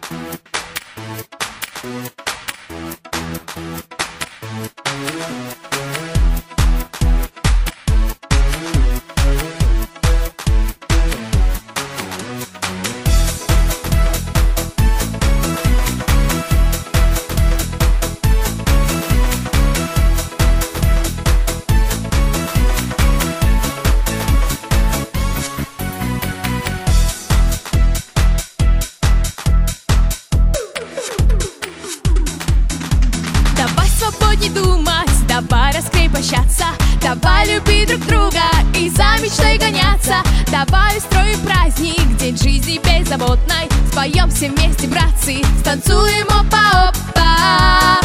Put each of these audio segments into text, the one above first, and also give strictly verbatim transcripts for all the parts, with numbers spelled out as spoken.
Не думать, давай раскрепощаться, давай любить друг друга и за мечтой гоняться. Давай устроим праздник, день жизни беззаботной. Споем все вместе, братцы, станцуем опа-опа.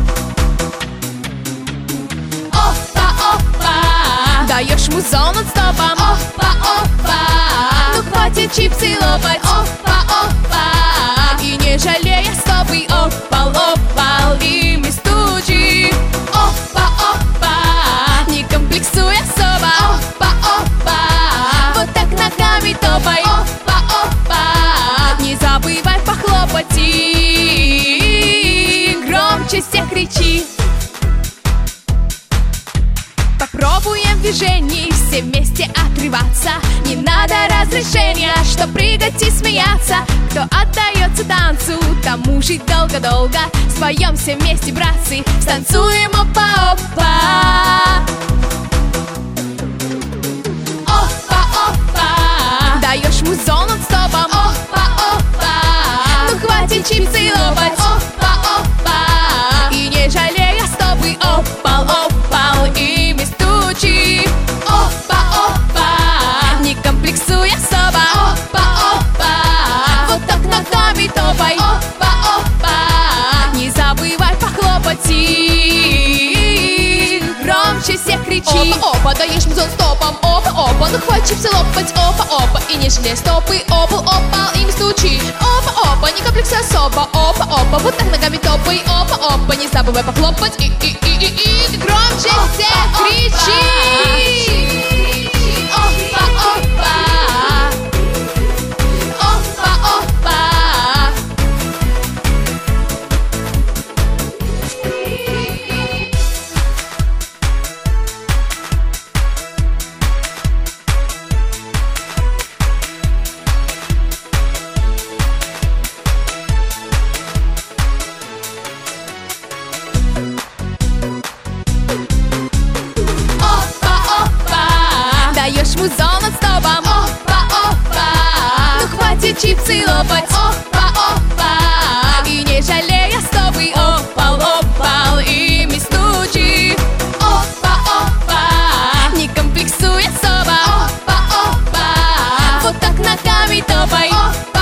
Опа-опа, даешь музон нон-стопом. Опа-опа, ну хватит чипсы лопать. Опа-опа, и не жалея стопы. Опал-опал, и мы стучим. Опа-опа, не комплексуй особо. Опа-опа, вот так ногами топай. Опа-опа, не забывай похлопать и громче всех кричи. Попробуем в движении все вместе отрываться. Не надо разрешения, что прыгать и смеяться. Кто отдается танцу, тому жить долго-долго. Споем все вместе, братцы, станцуем опа-опа. Опа-опа, даешь музон нон-стопом. Опа-опа, ну хватит чипсы лопать. Опа-опа, и не жалея стопы. Опал-опал, и мы стучим. Опа-опа, не комплексуй особо. Опа-опа, вот так ногами топай. Опа-опа, не забывай похлопать и громче всех кричи. Опа-опа, даешь музон стопом. Опа-опа, ну хватит чипсы лопать. Опа-опа, и не жалей стопы. Опа-опа, и мы стучи. Опа-опа, не комплексуй особо. Опа-опа, вот так ногами топай. Опа-опа, не забывай похлопать и и и и и громче всех кричи. Опа-опа, опа-опа. Даешь музон нон-стопом. Опа-опа, ну хватит чипсы лопать. Опа-опа, и не жалея стопы. Опал-опал, и мы стучим. Опа-опа, не комплексуй особо. Опа-опа, вот так ногами топай.